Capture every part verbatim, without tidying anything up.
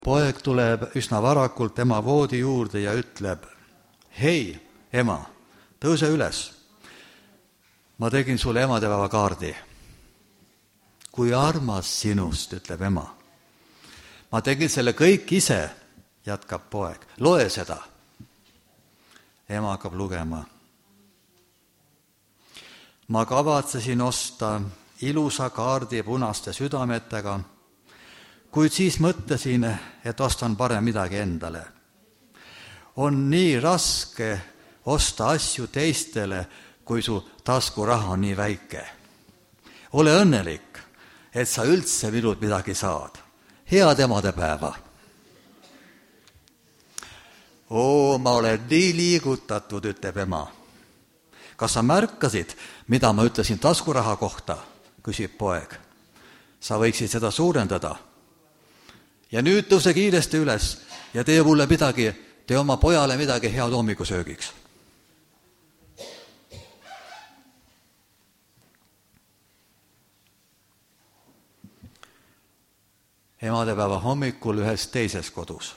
Poeg tuleb üsna varakult ema voodi juurde ja ütleb: hei, ema, tõuse üles. Ma tegin sulle emadepäeva kaardi. Kui armas sinust, ütleb ema. Ma tegin selle kõik ise, jätkab poeg. Loe seda. Ema hakkab lugema. Ma kavatsesin osta ilusa kaardi punaste südametega, kuid siis mõtlesin, et ostan parem midagi endale. On nii raske osta asju teistele, kui su taskuraha on nii väike. Ole õnnelik, et sa üldse minult midagi saad. Head emadepäeva. Oo, ma olen nii liigutatud, ütleb ema. Kas sa märkasid, mida ma ütlesin taskuraha kohta, küsib poeg. Sa võiksid seda suurendada. Ja nüüd tõuse kiiresti üles ja tee mulle midagi, tee oma pojale midagi head hommikusöögiks. Emadepäeva hommikul ühes teises kodus.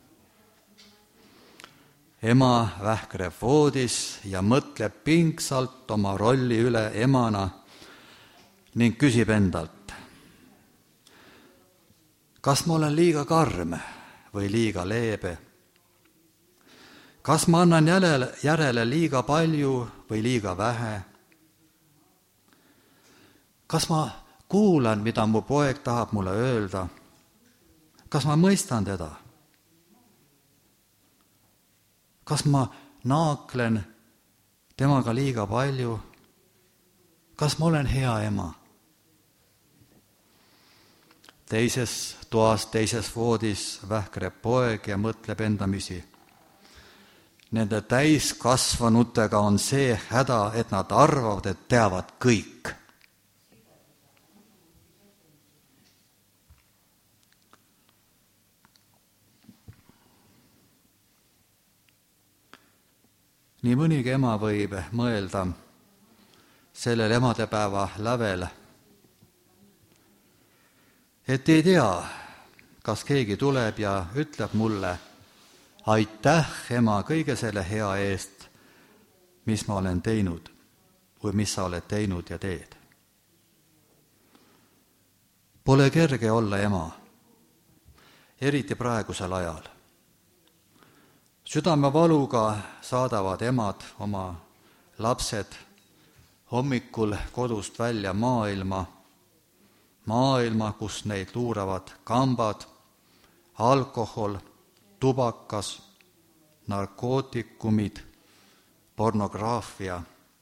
Ema vähkreb voodis ja mõtleb pingsalt oma rolli üle emana ning küsib endalt: kas ma olen liiga karm või liiga leebe? Kas ma annan järele, järele liiga palju või liiga vähe? Kas ma kuulan, mida mu poeg tahab mulle öelda? Kas ma mõistan teda? Kas ma naaklen temaga liiga palju? Kas ma olen hea ema? Teises toas, teises voodis vähkreb poeg ja mõtleb endamisi. Nende täiskasvanutega on see häda, et nad arvavad, et teavad kõik. Nii mõnigi ema võib mõelda sellel emadepäeva lävel, et ei tea, kas keegi tuleb ja ütleb mulle: aitäh, ema, kõige selle hea eest, mis ma olen teinud või mis sa oled teinud ja teed. Pole kerge olla ema, eriti praegusel ajal. Südamevaluga saadavad emad oma lapsed hommikul kodust välja maailma, maailma, kus neid luuravad kambad, alkohol, tubakas, narkootikumid, pornograafia.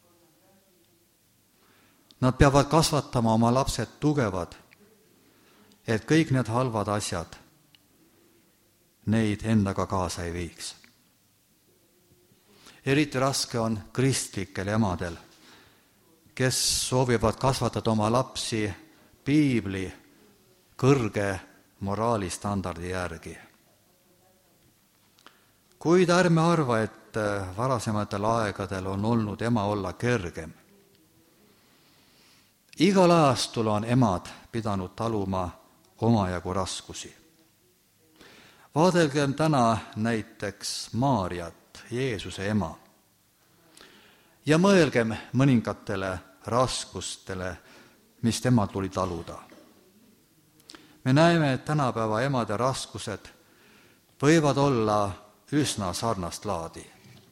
Nad peavad kasvatama oma lapsed tugevad, et kõik need halvad asjad neid endaga kaasa ei viiks. Eriti raske on kristlikel emadel, kes soovivad kasvatada oma lapsi piibli kõrge moraalistandardi järgi. Kuid ärme arva, et varasematel aegadel on olnud ema olla kergem. Igal ajastul on emad pidanud taluma omajagu raskusi. Vaadelgem täna näiteks Maarjat, Jeesuse ema, ja mõelgem mõningatele raskustele, mis temal tuli taluda. Me näeme, et tänapäeva emade raskused võivad olla üsna sarnast laadi.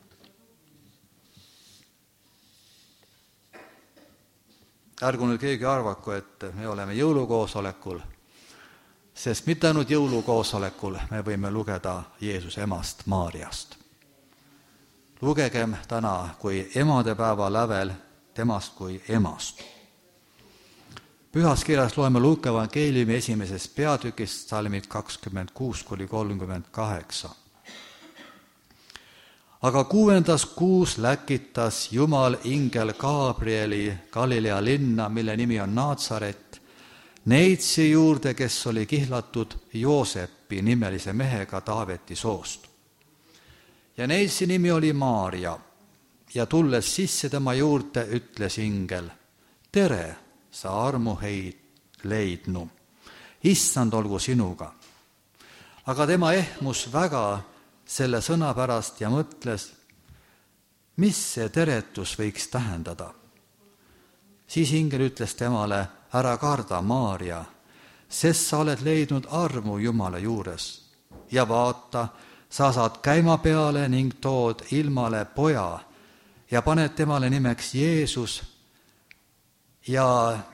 Ärgu nüüd keegi arvaku, et me oleme jõulukoosolekul, sest mitte ainult jõulukoosolekul me võime lugeda Jeesuse emast Maarjast. Lugegem täna kui emadepäeva lävel temast kui emast. Pühas kirjas loeme Luuka evangeeliumi esimesest peatükist salmid kakskümmend kuus kuni kolmkümmend kaheksa. Aga kuuendas kuus läkitas Jumal ingel Gabrieli Galilea linna, mille nimi on Naatsaret, neitsi juurde, kes oli kihlatud Joosepi nimelise mehega Taaveti soost. Ja neitsi nimi oli Maarja, ja tulles sisse tema juurde, ütles ingel: tere, sa armu heid leidnu, issand olgu sinuga. aga tema ehmus väga selle sõna pärast ja mõtles, mis see teretus võiks tähendada. Siis ingel ütles temale, ära karda, Maarja, sest sa oled leidnud armu Jumala juures. Ja vaata, sa saad käima peale ning tood ilmale poja ja paned temale nimeks Jeesus ja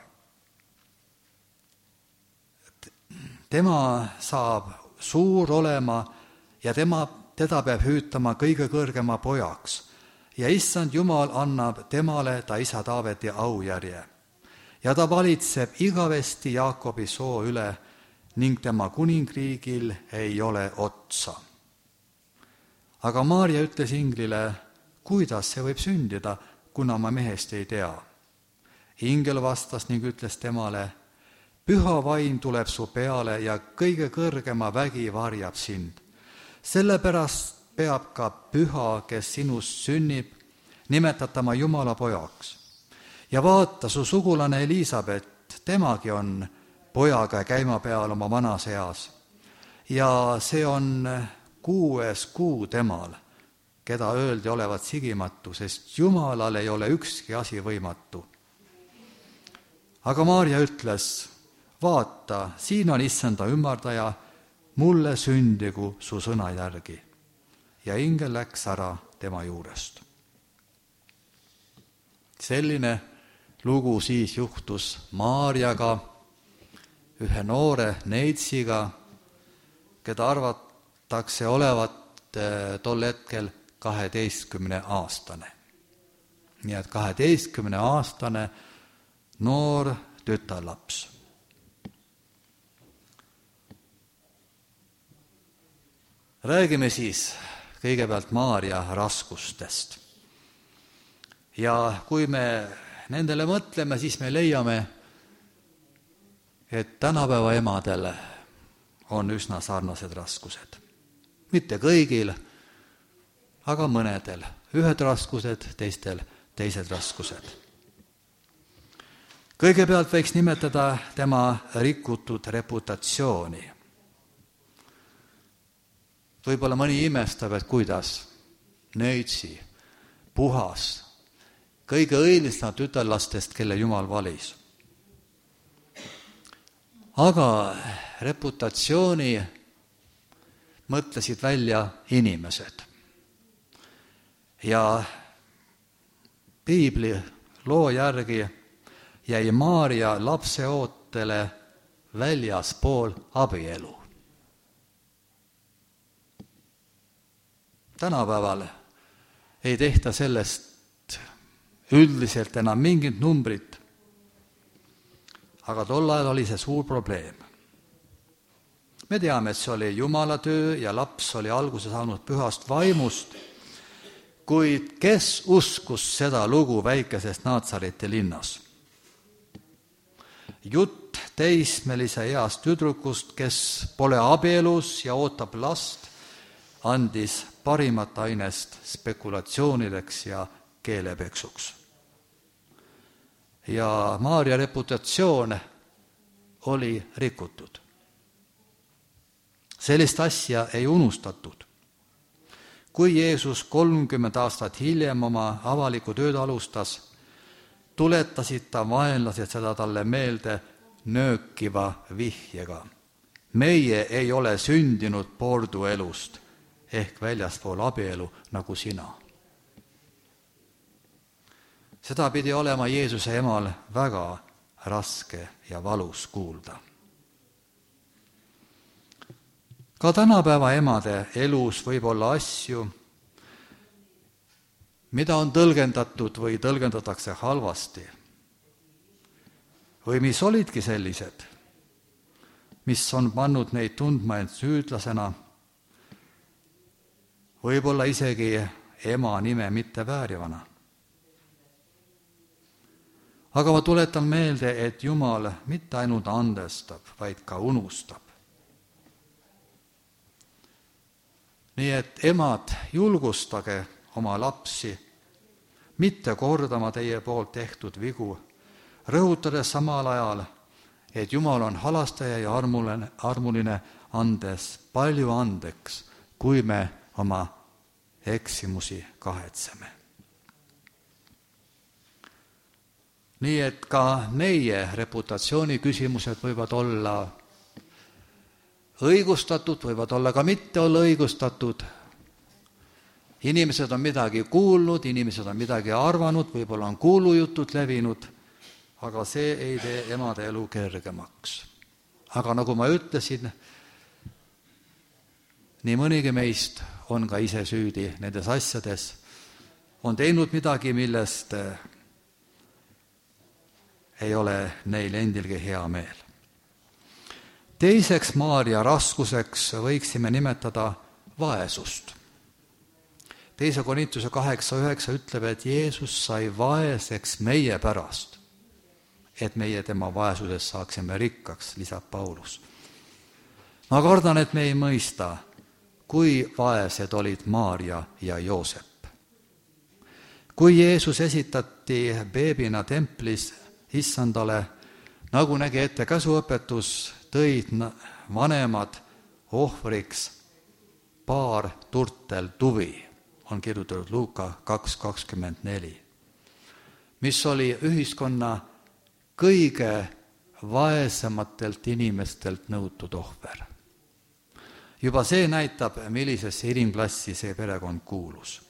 tema saab suur olema ja tema, teda peab hüütama kõige kõrgema pojaks. Ja issand Jumal annab temale ta isa Taaveti aujärje. Ja ta valitseb igavesti Jaakobi soo üle ning tema kuningriigil ei ole otsa. Aga Maarja ütles inglile, kuidas see võib sündida, kuna ma mehest ei tea. Ingel vastas ning ütles temale, püha vaim tuleb su peale ja kõige kõrgema vägi varjab sind. Sellepärast peab ka püha, kes sinust sünnib, nimetatama Jumala pojaks. Ja vaata, su sugulane Elisabet, temagi on pojaga käima peal oma vanas eas. Ja see on kuues kuu temal, keda öeldi olevat sigimatu, sest Jumalal ei ole ükski asi võimatu. Aga Maarja ütles, vaata, siin on issanda ümardaja, mulle sündigu su sõna järgi. Ja ingel läks ära tema juurest. Selline lugu siis juhtus Maarjaga, ühe noore neitsiga, keda arvatakse olevat tol hetkel kaheteistkümne aastane. Nii et kaheteistkümne aastane noor tütarlaps. Räägime siis kõigepealt Maarja raskustest. Ja kui me nendele mõtleme, siis me leiame, et tänapäeva emadel on üsna sarnased raskused. Mitte kõigil, aga mõnedel. Ühed raskused, teistel teised raskused. Kõigepealt võiks nimetada tema rikutud reputatsiooni. Võib-olla mõni imestab, et kuidas neitsi, puhas, kõige õilisem tütarlastest, kelle Jumal valis. Aga reputatsiooni mõtlesid välja inimesed. Ja piibli loo järgi jäi Maarja lapseootele väljaspool abielu. Tänapäeval ei tehta sellest üldiselt enam mingit numbrit, aga tol ajal oli see suur probleem. Me teame, et see oli Jumala töö ja laps oli alguse saanud pühast vaimust, kuid kes uskus seda lugu väikesest Naatsareti linnas? Jutt teismelise east tüdrukust, kes pole abielus ja ootab last, andis parimat ainest spekulatsioonideks ja keelepeksuks. Ja Maarja reputatsioon oli rikutud. Sellist asja ei unustatud. Kui Jeesus kolmkümmend aastat hiljem oma avalikku tööd alustas, tuletasid ta vaenlased seda talle meelde nöökiva vihjega. Meie ei ole sündinud porduelust ehk väljaspool abielu nagu sina. Seda pidi olema Jeesuse emal väga raske ja valus kuulda. Ka tänapäeva emade elus võib olla asju, mida on tõlgendatud või tõlgendatakse halvasti. Või mis olidki sellised, mis on pannud neid tundma end süüdlasena, võib-olla isegi ema nime mitte väärivana. Aga ma tuletan meelde, et Jumal mitte ainult andestab, vaid ka unustab. Nii et emad, julgustage oma lapsi, mitte kordama teie poolt tehtud vigu, rõhutades samal ajal, et Jumal on halastaja ja armuline, armuline andes palju andeks, kui me oma eksimusi kahetseme. Nii et ka meie reputatsiooni küsimused võivad olla õigustatud, võivad olla ka mitte olla õigustatud. Inimesed on midagi kuulnud, inimesed on midagi arvanud, võib-olla on kuulujutud levinud, aga see ei tee emade elu kergemaks. Aga nagu ma ütlesin, nii mõnigi meist on ka ise süüdi nendes asjades, on teinud midagi, millest ei ole neil endilgi hea meel. Teiseks Maarja raskuseks võiksime nimetada vaesust. Teise Korintuse kaheksa üheksa ütleb, et Jeesus sai vaeseks meie pärast, et meie tema vaesusest saaksime rikkaks, lisab Paulus. Ma kardan, et me ei mõista, kui vaesed olid Maarja ja Joosep. Kui Jeesus esitati beebina templis issandale, nagu nägi ette käsuõpetus, tõid vanemad ohvriks paar turtel tuvi, on kirjutatud Luuka kaks kakskümmend neli, mis oli ühiskonna kõige vaesematelt inimestelt nõutud ohver. Juba see näitab, millisesse inimklassi see perekond kuulus.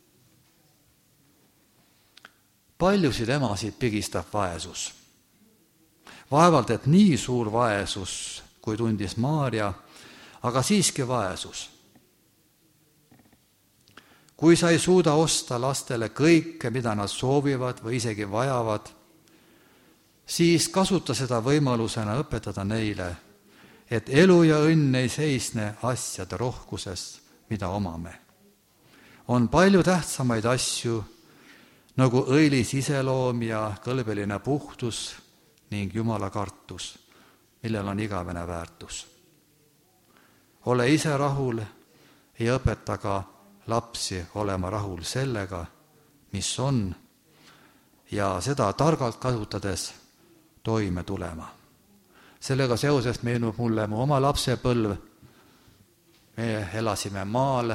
Paljusid emasid pigistab vaesus. Vaevalt, et nii suur vaesus, kui tundis Maarja, aga siiski vaesus. Kui sa ei suuda osta lastele kõike, mida nad soovivad või isegi vajavad, siis kasuta seda võimalusena õpetada neile, et elu ja õnn ei seisne asjade rohkuses, mida omame. On palju tähtsamaid asju, nagu õilis iseloom ja kõlbeline puhtus ning Jumala kartus, millel on igavene väärtus. Ole ise rahul ja õpeta ka lapsi olema rahul sellega, mis on, ja seda targalt kasutades toime tulema. Sellega seoses meenub mulle mu oma lapsepõlv. Me elasime maal.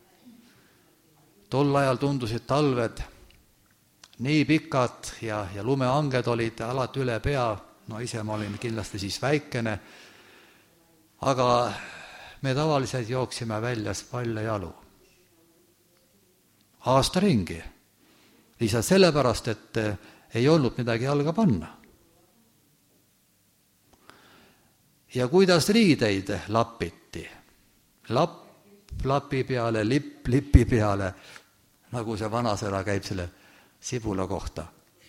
Tol ajal tundusid talved nii pikad ja, ja lumeanged olid alati üle pea. No ise ma olin kindlasti siis väikene, aga me tavaliselt jooksime väljas palja jalu. Aasta ringi. Lihtsalt sellepärast, et ei olnud midagi jalga panna. Ja kuidas riideid lapiti? Lapp lapi peale, lipp lipi peale, nagu see vanasõna käib selle sibula kohta.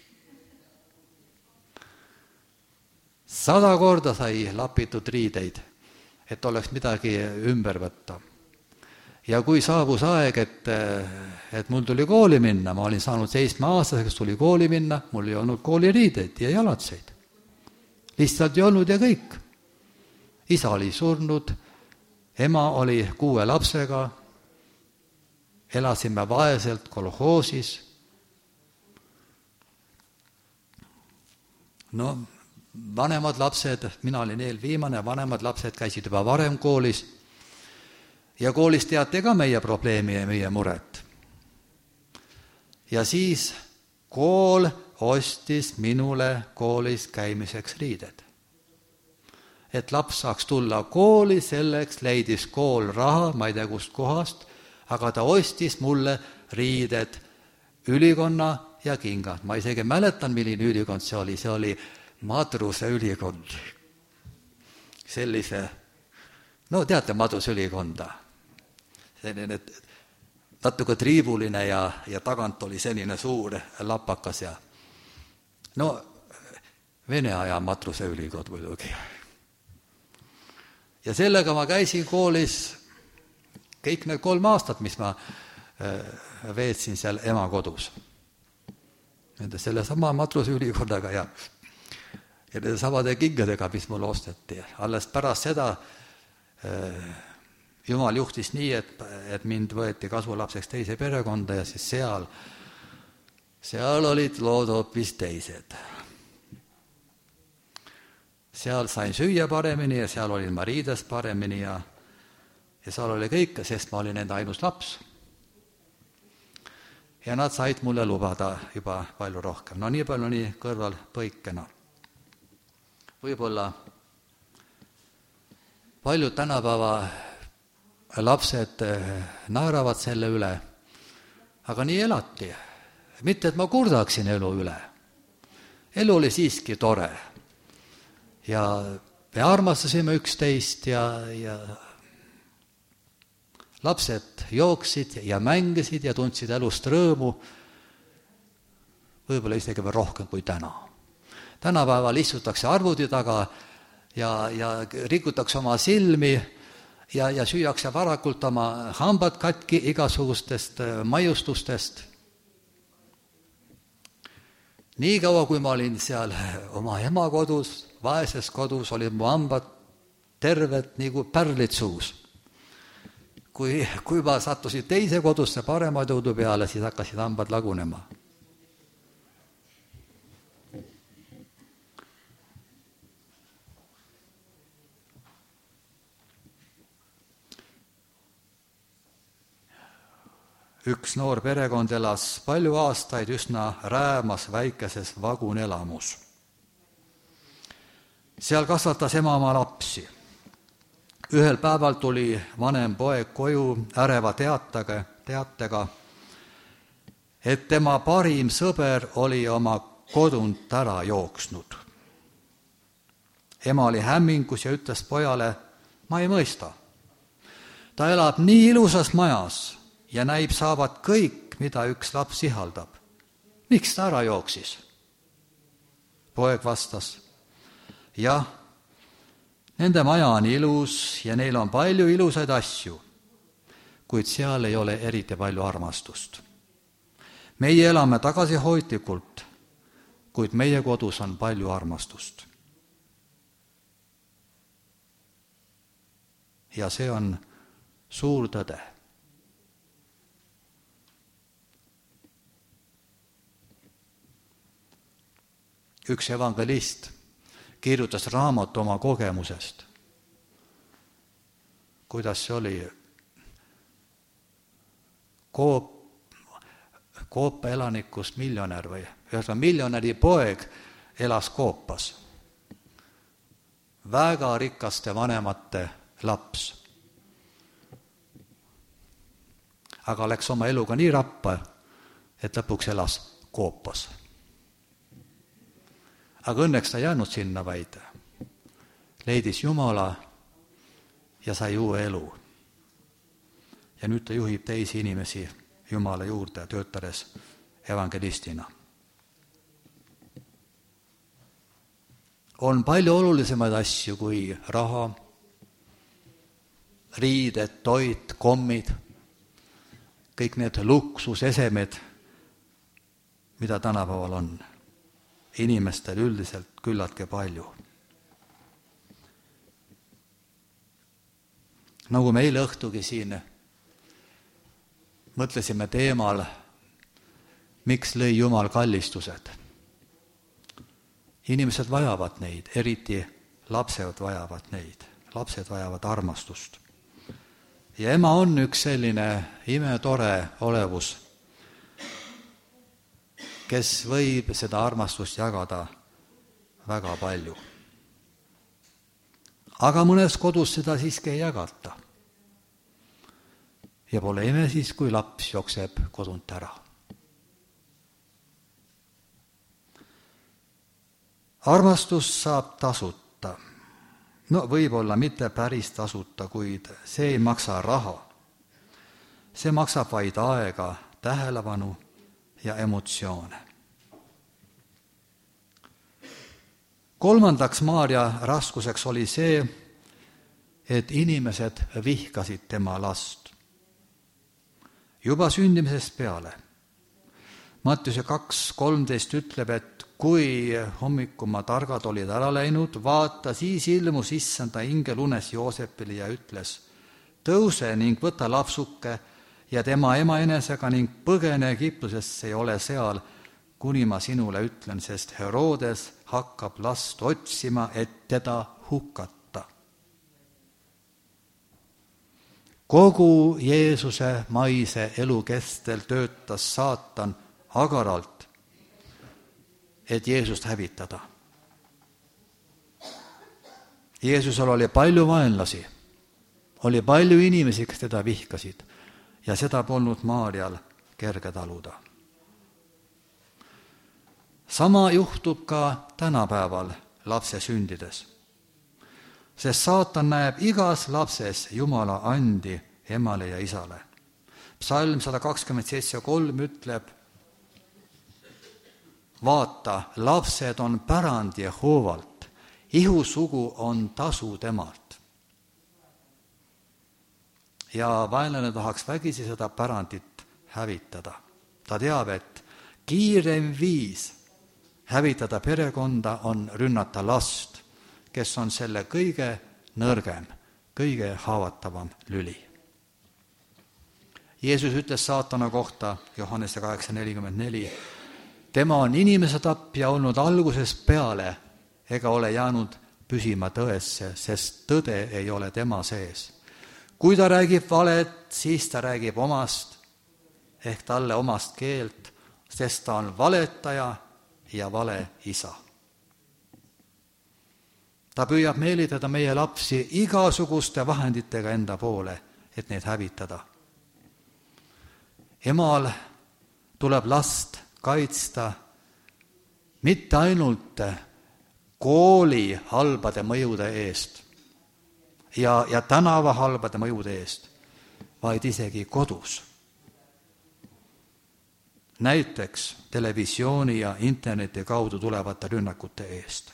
Sada korda sai lapitud riideid, et oleks midagi ümber võtta. Ja kui saabus aeg, et, et mul tuli kooli minna, ma olin saanud seitsme aastaseks, tuli kooli minna, mul ei olnud kooliriideid ja jalatseid. Lihtsalt ei olnud ja kõik. Isa oli surnud, ema oli kuue lapsega, elasime vaeselt kolhoosis. No, vanemad lapsed, mina olin eelviimane, vanemad lapsed käisid juba varem koolis ja koolis teati ka meie probleemi ja meie muret. Ja siis kool ostis minule koolis käimiseks riided. Et laps saaks tulla kooli, selleks leidis kool raha, ma ei tea kust kohast, aga ta ostis mulle riided, ülikonna ja kingad. Ma isegi mäletan, milline ülikond see oli. See oli madruse ülikond. Sellise, no teate madruse ülikonda. Selline natuke triibuline ja, ja tagant oli selline suur lapakas. Ja, no, Vene aja madruse ülikond muidugi. Ja sellega ma käisin koolis kõik need kolm aastat, mis ma veetsin seal ema kodus. Nende selle sama matruse ülikonnaga ja, ja nende samade kingadega, mis mul osteti. Alles pärast seda Jumal juhtis nii, et, et mind võeti kasvulapseks teise perekonda ja siis seal, seal olid lood hoopis teised. seal sain süüa paremini ja seal olin ma riides paremini ja, ja seal oli kõik, sest ma olin enda ainus laps. Ja nad said mulle lubada juba palju rohkem. No nii palju nii kõrval põikena. Võib-olla paljud tänapäeva lapsed naeravad selle üle, aga nii elati. Mitte, et ma kurdaksin elu üle. Elu oli siiski tore. Ja me armastasime üksteist ja, ja lapsed jooksid ja mängisid ja tundsid elust rõõmu, võib-olla isegi veel rohkem kui täna. Tänapäeval istutakse arvuti taga ja, ja rikutakse oma silmi ja, ja süüakse varakult oma hambad katki igasugustest maiustustest. Nii kaua, kui ma olin seal oma ema kodus, vaeses kodus, olid mu hambad terved nagu pärlid suus. Kui, kui ma sattusin teise kodusse parema tõudu peale, siis hakkasid hambad lagunema. Üks noor perekond elas palju aastaid üsna räämas väikeses vagunelamus. Seal kasvatas ema oma lapsi. Ühel päeval tuli vanem poeg koju äreva teatega, teatega, et tema parim sõber oli oma kodunt ära jooksnud. Ema oli hämmingus ja ütles pojale, ma ei mõista. Ta elab nii ilusas majas ja näib saavat kõik, mida üks laps ihaldab. Miks ta ära jooksis? Poeg vastas, jah, nende maja on ilus ja neil on palju ilusaid asju, kuid seal ei ole eriti palju armastust. Meie elame tagasihoidlikult, kuid meie kodus on palju armastust. Ja see on suur tõde. Üks evangelist kirjutas raamatu oma kogemusest. Kuidas see oli? Koop, Koopa elanikust miljonär või ühesõnaga miljonäri poeg elas Koopas. Väga rikaste vanemate laps. Aga läks oma eluga nii rappa, et lõpuks elas Koopas. Aga õnneks ta jäänud sinna vaid. Leidis Jumala ja sai uue elu. Ja nüüd ta juhib teisi inimesi Jumala juurde, töötades evangelistina. On palju olulisemaid asju kui raha, riided, toit, kommid, kõik need luksusesemed, mida tänapäeval on. Inimestel üldiselt küllaltki palju. Nagu me eile õhtugi siin mõtlesime teemal, miks lõi Jumal kallistused. Inimesed vajavad neid, eriti lapsed vajavad neid. Lapsed vajavad armastust. Ja ema on üks selline imetore olevus, kes võib seda armastust jagada väga palju. Aga mõnes kodus seda siiski ei jagata. Ja pole ime siis, kui laps jookseb kodunt ära. Armastus saab tasuta. No võib-olla mitte päris tasuta, kuid see ei maksa raha. See maksab vaid aega, tähelepanu ja emotsioone. Kolmandaks Maarja raskuseks oli see, et inimesed vihkasid tema last. Juba sündimisest peale. Mattiuse kaks kolmteist ütleb, et kui hommikuma targad olid ära läinud, vaata, siis ilmus issanda ingel unes Joosepile ja ütles, tõuse ning võta lapsuke ja tema ema enesega ning põgene Egiptusesse ei ole seal, kuni ma sinule ütlen, sest Herodes hakkab last otsima, et teda hukata. Kogu Jeesuse maise elu kestel töötas saatan agaralt, et Jeesust hävitada. Jeesusel oli palju vaenlasi, oli palju inimesi, kes teda vihkasid ja seda polnud Maarjal kerge taluda. Sama juhtub ka tänapäeval lapse sündides, sest saatan näeb igas lapses Jumala andi emale ja isale. Psalm sada kakskümmend seitse kolm ütleb, vaata, lapsed on pärand Jehovalt, ihusugu on tasu temalt. Ja vaenlane tahaks vägisi seda pärandit hävitada. Ta teab, et kiirem viis hävitada perekonda on rünnata last, kes on selle kõige nõrgem, kõige haavatavam lüli. Jeesus ütles saatana kohta Johannese kaheksa nelikümmend neli, tema on inimese tapja olnud algusest peale ega ole jäänud püsima tõesse, sest tõde ei ole tema sees. Kui ta räägib valet, siis ta räägib omast ehk talle omast keelt, sest ta on valetaja ja vale isa. Ta püüab meelitada meie lapsi igasuguste vahenditega enda poole, et neid hävitada. Emal tuleb last kaitsta mitte ainult kooli halbade mõjude eest ja, ja tänava halbade mõjude eest, vaid isegi kodus. Näiteks televisiooni ja interneti kaudu tulevate rünnakute eest.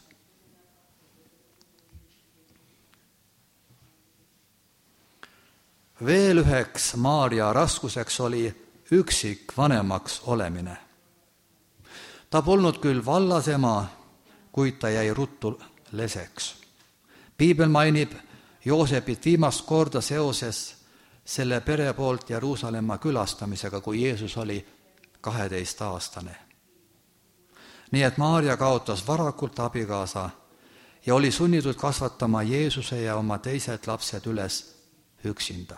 Veel üheks Maarja raskuseks oli üksik vanemaks olemine. Ta polnud küll vallasema, kuid ta jäi ruttu leseks. Piibel mainib Joosepit viimast korda seoses selle pere poolt Jeruusalemma külastamisega, kui Jeesus oli kaheteistaastane. Nii et Maarja kaotas varakult abikaasa ja oli sunnitud kasvatama Jeesuse ja oma teised lapsed üles üksinda.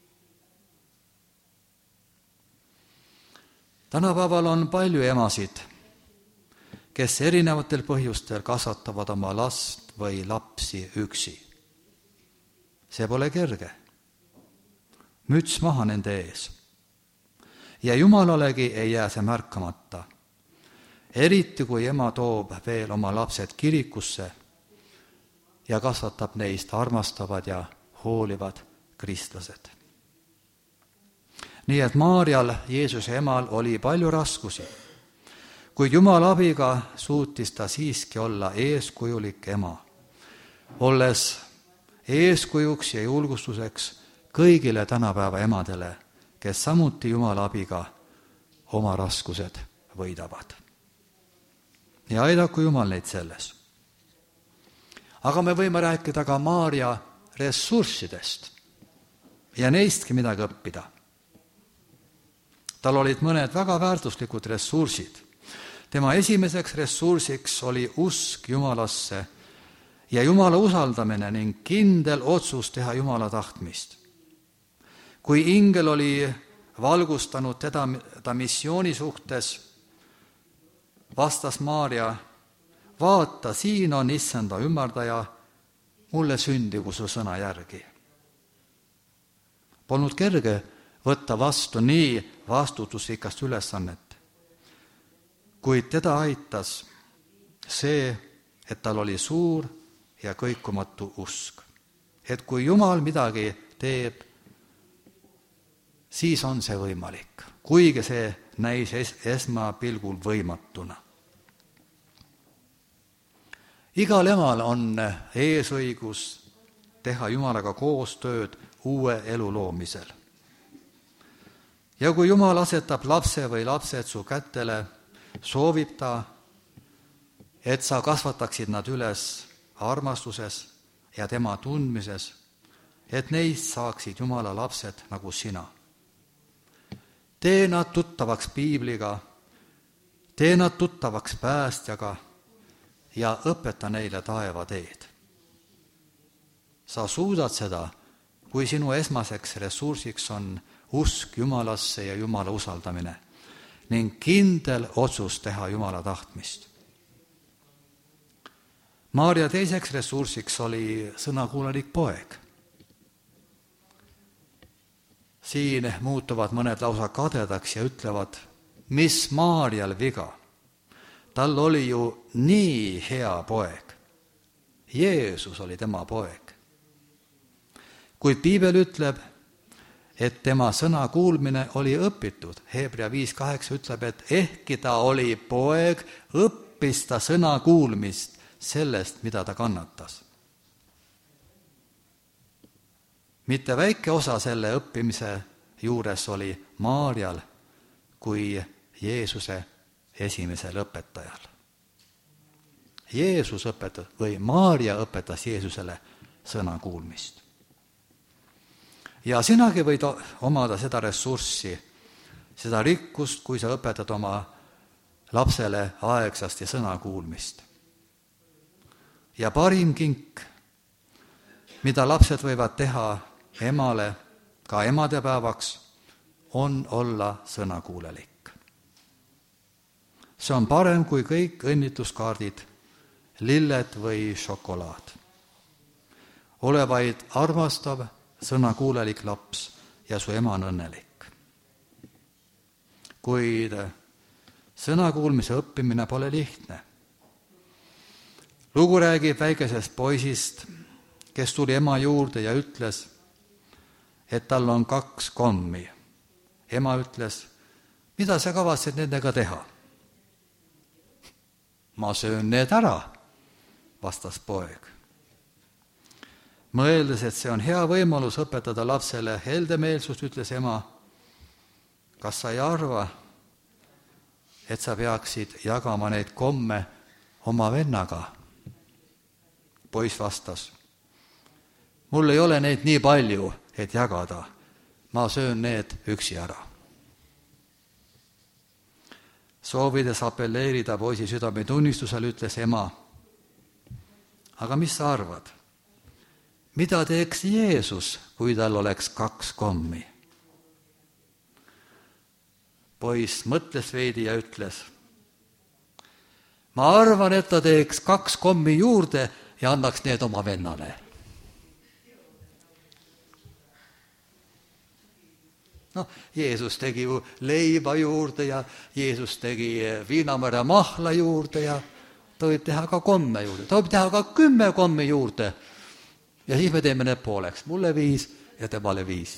Tänapäeval on palju emasid, kes erinevatel põhjustel kasvatavad oma last või lapsi üksi. See pole kerge. Müts maha nende ees. Ja Jumalalegi ei jää see märkamata. Eriti kui ema toob veel oma lapsed kirikusse ja kasvatab neist armastavad ja hoolivad kristlased. Nii et Maarjal, Jeesuse emal, oli palju raskusi, kuid Jumala abiga suutis ta siiski olla eeskujulik ema, olles eeskujuks ja julgustuseks kõigile tänapäeva emadele, kes samuti Jumala abiga oma raskused võidavad. Ja aidaku Jumal neid selles. Aga me võime rääkida ka Maarja ressurssidest ja neistki midagi õppida. Tal olid mõned väga väärtuslikud ressursid. Tema esimeseks ressursiks oli usk Jumalasse ja Jumala usaldamine ning kindel otsus teha Jumala tahtmist. Kui ingel oli valgustanud teda, ta missiooni suhtes, vastas Maarja, vaata, siin on issanda ümardaja, mulle sündigu su sõna järgi. Polnud kerge võtta vastu nii vastutusrikast ülesannet, kuid teda aitas see, et tal oli suur ja kõikumatu usk. Et kui Jumal midagi teeb, siis on see võimalik, kuigi see näis es- esmapilgul võimatuna. Igal emal on eesõigus teha Jumalaga koostööd uue elu loomisel. Ja kui Jumal asetab lapse või lapsed su kätele, soovib ta, et sa kasvataksid nad üles armastuses ja tema tundmises, et neist saaksid Jumala lapsed nagu sina. Tee nad tuttavaks piibliga, tee nad tuttavaks päästjaga, ja õpeta neile taeva teed. Sa suudad seda, kui sinu esmaseks ressursiks on usk Jumalasse ja Jumala usaldamine ning kindel otsus teha Jumala tahtmist. Maarja teiseks ressursiks oli sõnakuulelik poeg. Siin muutuvad mõned lausa kadedaks ja ütlevad, mis Maarjal viga. Tal oli ju nii hea poeg. Jeesus oli tema poeg. Kuid piibel ütleb, et tema sõna kuulmine oli õpitud. Hebra viis kaheksa ütleb, et ehkki ta oli poeg, õppis ta sõna kuulmist sellest, mida ta kannatas. Mitte väike osa selle õppimise juures oli Maarjal kui Jeesuse esimesel õpetajal. Jeesus õpetas või Maarja õpetas Jeesusele sõna kuulmist. Ja sinagi võid omada seda ressurssi, seda rikkust, kui sa õpetad oma lapsele aegsasti sõna kuulmist. Ja parim kink, mida lapsed võivad teha emale, ka emadepäevaks, on olla sõnakuulelik. See on parem kui kõik õnnitluskaardid, lilled või šokolaad. Ole vaid armastav, sõnakuulelik laps ja su ema on õnnelik. Kuid sõnakuulmise õppimine pole lihtne. Lugu räägib väikesest poisist, kes tuli ema juurde ja ütles, et tal on kaks kommi. Ema ütles, mida sa kavatsed nendega teha? Ma söön need ära, vastas poeg. Mõeldes, et see on hea võimalus õpetada lapsele heldemeelsust, ütles ema, kas sa ei arva, et sa peaksid jagama neid komme oma vennaga? Poiss vastas, mul ei ole neid nii palju, et jagada, ma söön need üksi ära. Soovides apelleerida poisi südametunnistusel, ütles ema, aga mis sa arvad? Mida teeks Jeesus, kui tal oleks kaks kommi? Poiss mõtles veidi ja ütles, ma arvan, et ta teeks kaks kommi juurde ja annaks need oma vennale. No, Jeesus tegi ju leiba juurde ja Jeesus tegi viinamõra mahla juurde ja ta võib teha ka komme juurde. Ta võib teha ka kümme kommi juurde ja siis me teeme need pooleks. Mulle viis ja temale viis.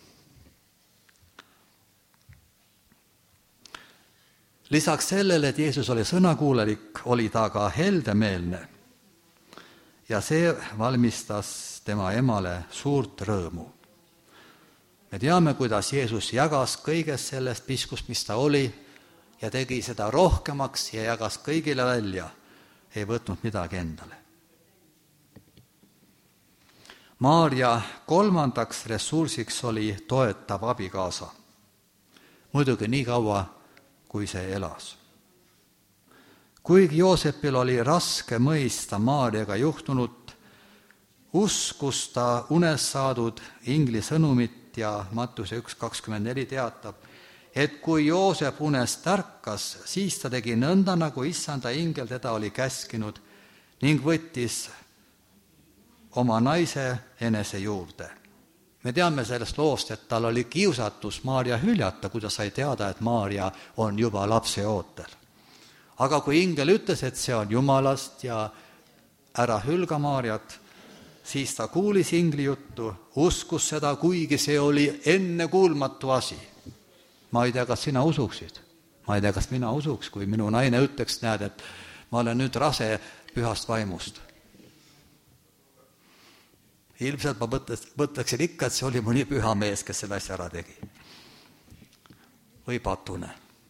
Lisaks sellele, et Jeesus oli sõnakuulelik, oli ta ka heldemeelne ja see valmistas tema emale suurt rõõmu. Me teame, kuidas Jeesus jagas kõigest sellest piskust, mis ta oli, ja tegi seda rohkemaks ja jagas kõigile välja, ei võtnud midagi endale. Maarja kolmandaks ressursiks oli toetav abikaasa. Muidugi nii kaua, kui see elas. Kuigi Joosepil oli raske mõista Maarjaga juhtunut, uskus ta unes saadud ingli sõnumit ja Mattuse üks kakskümmend neli teatab, et kui Joosep unest ärkas, siis ta tegi nõnda, nagu issanda ingel teda oli käskinud ning võttis oma naise enese juurde. Me teame sellest loost, et tal oli kiusatus Maarja hüljata, kui ta sai teada, et Maarja on juba lapse ootel. Aga kui ingel ütles, et see on Jumalast ja ära hülga Maarjat, siis ta kuulis ingli juttu, uskus seda, kuigi see oli ennekuulmatu asi. Ma ei tea, kas sina usuksid. Ma ei tea, kas mina usuks, kui minu naine ütleks, näed, et ma olen nüüd rase pühast vaimust. Ilmselt ma mõtleksin ikka, et see oli mõni püha mees, kes selle asja ära tegi. Või patune.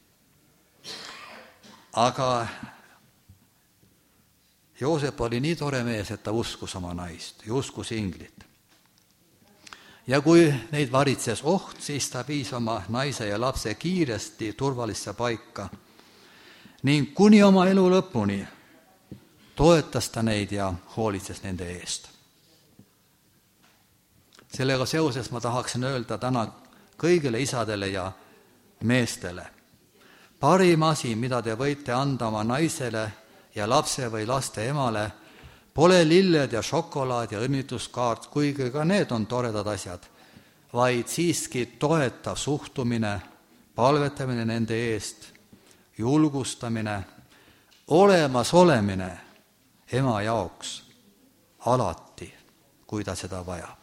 Aga Joosep oli nii tore mees, et ta uskus oma naist ja uskus inglit. Ja kui neid varitses oht, siis ta viis oma naise ja lapse kiiresti turvalisse paika ning kuni oma elu lõpuni toetas ta neid ja hoolitses nende eest. Sellega seoses ma tahaksin öelda täna kõigile isadele ja meestele. Parim asi, mida te võite anda oma naisele ja lapse või laste emale, pole lilled ja šokolaad ja õnnituskaart, kuigi ka need on toredad asjad, vaid siiski toetav suhtumine, palvetamine nende eest, julgustamine, olemas olemine ema jaoks alati, kui ta seda vajab.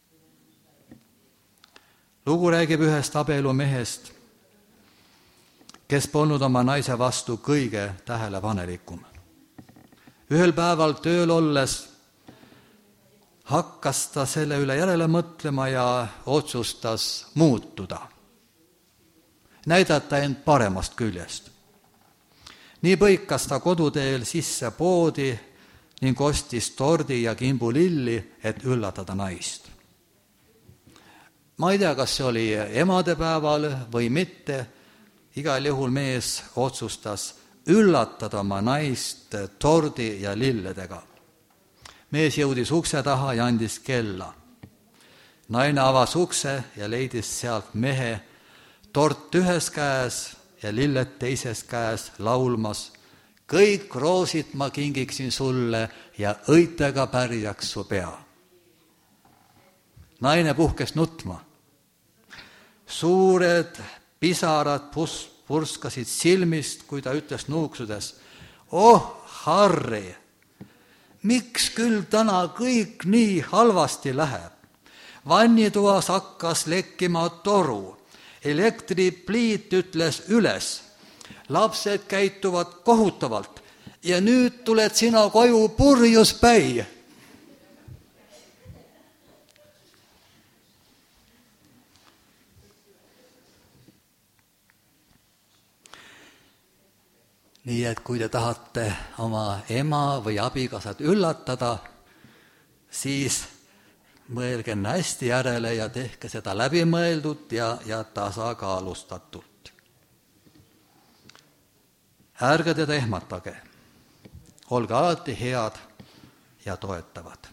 Lugu räägib ühest abielumehest, kes polnud oma naise vastu kõige tähelepanelikum. Ühel päeval tööl olles hakkas ta selle üle järele mõtlema ja otsustas muutuda, näidata end paremast küljest. Nii põikas ta koduteel sisse poodi ning ostis tordi ja kimbulilli, et üllatada naist. Ma ei tea, kas see oli emadepäeval või mitte, igal juhul mees otsustas üllatada oma naist tordi ja lilledega. Mees jõudis ukse taha ja andis kella. Naine avas ukse ja leidis sealt mehe tort ühes käes ja lilled teises käes laulmas: kõik roosid ma kingiksin sulle ja õitega pärjaks su pea. Naine puhkes nutma. Suured pisarad pus, purskasid silmist, kui ta ütles nuuksudes: oh, Harri, miks küll täna kõik nii halvasti läheb? Vannitoas hakkas lekkima toru, elektripliit ütles üles, lapsed käituvad kohutavalt ja nüüd tuled sina koju purjus päi. Nii et kui te tahate oma ema või abikaasat üllatada, siis mõelge hästi järele ja tehke seda läbimõeldult ja, ja tasakaalustatult. Ärge teda ehmatage, olge alati head ja toetavad.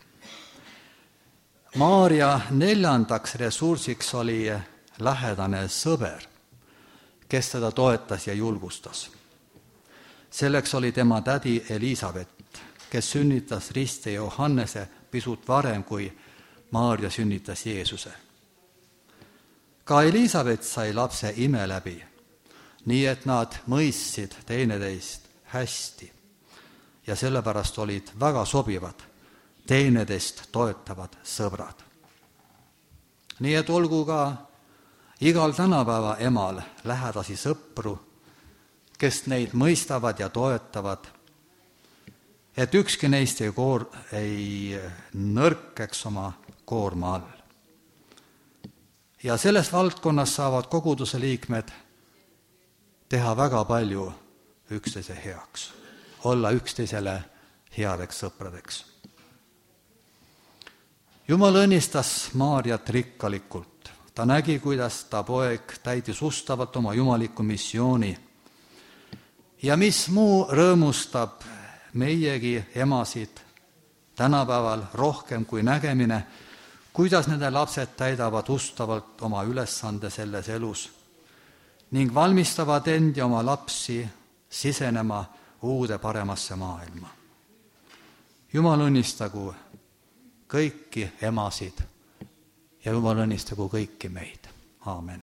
Maarja neljandaks ressursiks oli lähedane sõber, kes teda toetas ja julgustas. Selleks oli tema tädi Elisabet, kes sünnitas riste Johannese pisut varem, kui Maarja sünnitas Jeesuse. Ka Elisabet sai lapse ime läbi, nii et nad mõistsid teineteist hästi ja sellepärast olid väga sobivad, teineteist toetavad sõbrad. Nii et olgu ka igal tänapäeva emal lähedasi sõpru, kes neid mõistavad ja toetavad, et ükski neist ei, koor, ei nõrkeks oma koorma all. Ja selles valdkonnas saavad koguduse liikmed teha väga palju üksteise heaks, olla üksteisele headeks sõpradeks. Jumal õnnistas Maarjat rikkalikult. Ta nägi, kuidas ta poeg täitis ustavalt oma jumalikku missiooni. Ja mis muu rõõmustab meiegi emasid tänapäeval rohkem kui nägemine, kuidas nende lapsed täidavad ustavalt oma ülesande selles elus ning valmistavad end ja oma lapsi sisenema uude paremasse maailma. Jumal õnnistagu kõiki emasid ja Jumal õnnistagu kõiki meid. Aamen.